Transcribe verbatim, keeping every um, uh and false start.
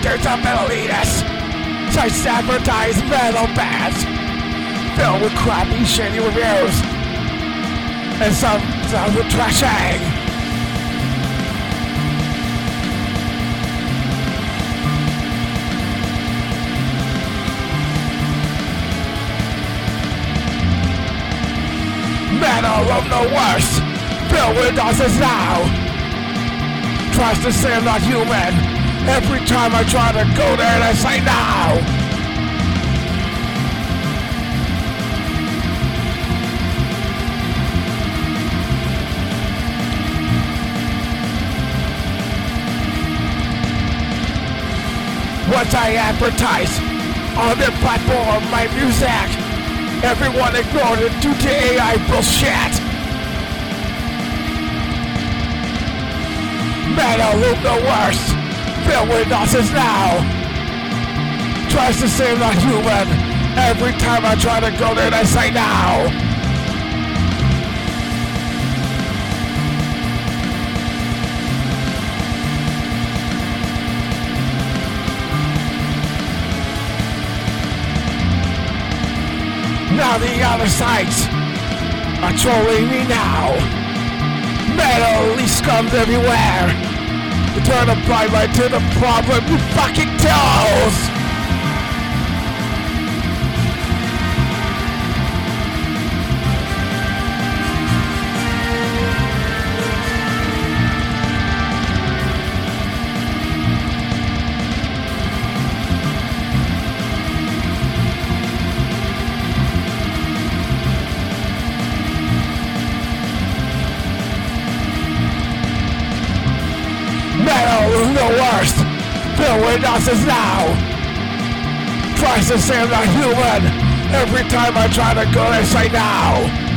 t-shirts of metal elitists. Such advertised metal bands filled with crappy, shitty reviews and some sounds of trashing. Metal of the worst, filled with nonsense now. Tries to say I'm not human. Every time I try to go there and I say now. Once I advertise on their platform my music, everyone ignored it due to A I bullshit. Metal of the worst, filled with nonsense now. Tries to say I'm not human. Every time I try to go there, I say now. Now the other sides are trolling me now. Metal least comes everywhere. You turn a blind light to the problem, you fucking toes! Metal is the worst, filled with nonsense now. Tries to say I'm not human. Every time I try to go, they say now.